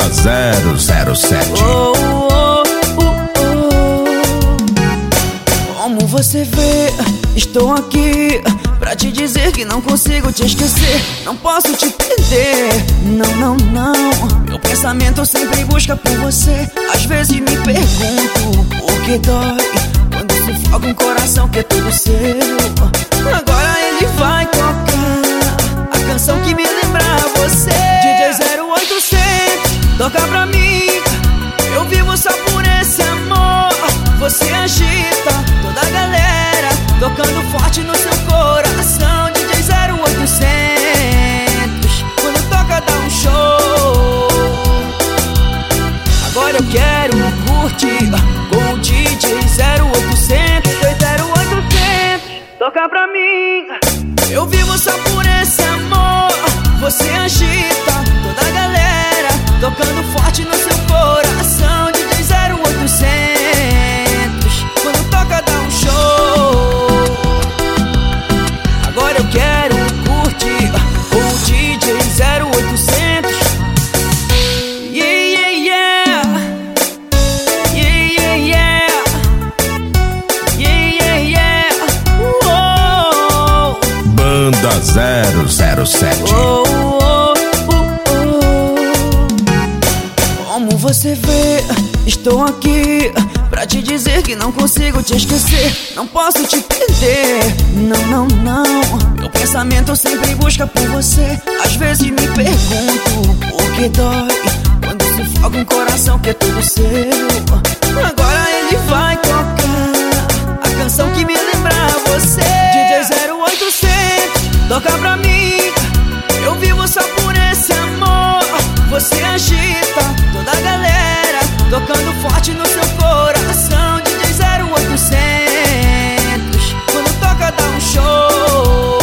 Banda 007. Como você vê, estou aqui pra te dizer que não consigo te esquecer. Não posso te perder, não, não, não. Meu pensamento sempre busca por você. Às vezes me pergunto por que dói quando sufoca um coração que é todo seu. Agora ele vai tocar a canção que me lembra você. DJ 0800, toca pra mim. Eu vivo só por esse amor. Você agita toda a galera, tocando forte no seu coração. DJ 0800, quando toca dá um show. Agora eu quero curtir com o DJ 0800. 0800, toca pra mim. Eu vivo só por esse amor. Você agita toda a galera, tocando forte no seu coração. DJ 0800, quando toca dá um show. Agora eu quero curtir com o DJ 0800. Yeah, yeah, yeah. Yeah, yeah, yeah. Yeah, yeah, yeah. Uou. Banda 007. Como você vê, estou aqui pra te dizer que não consigo te esquecer. Não posso te perder, não, não, não. Meu pensamento sempre busca por você. Às vezes me pergunto por que dói quando sufoca um coração que é todo seu. Agora ele vai tocar a canção que me lembra você. DJ 0800, toca pra mim. Eu vivo só por esse amor. Você agita toda a galera, tocando forte no seu coração. DJ 0800, quando toca dá um show.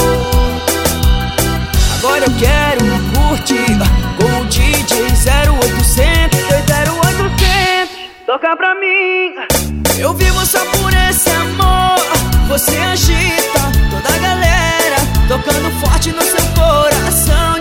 Agora eu quero curtir com o DJ 0800. 0800, toca pra mim. Eu vivo só por esse amor. Você agita toda a galera, tocando forte no seu coração.